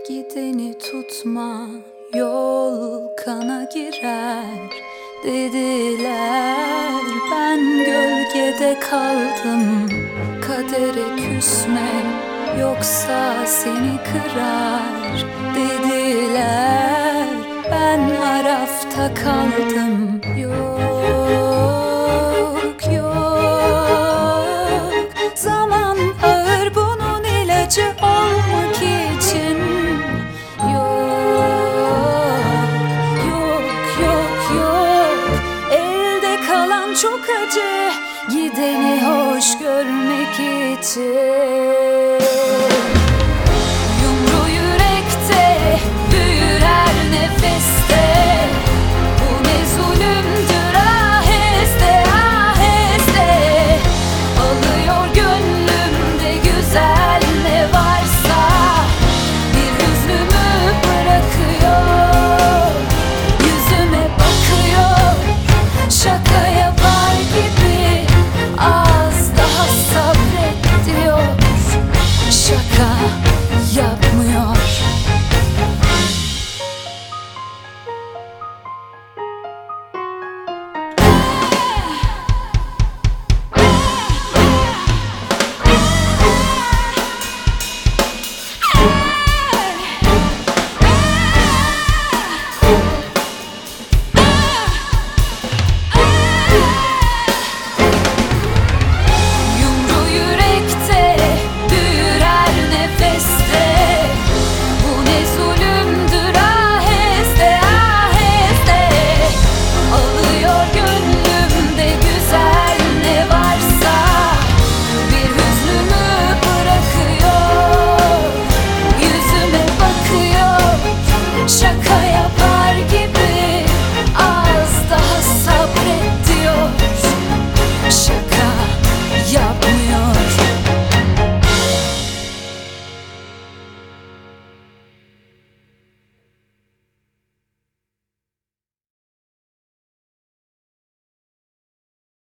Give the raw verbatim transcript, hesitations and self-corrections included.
Gideni tutma, yol kana girer dediler. Ben gölgede kaldım, kadere küsme yoksa seni kırar dediler. Ben arafta kaldım, yok yok. Zaman ağır, bunun ilacı olmak için. Çok acı, gideni hoş görmek için.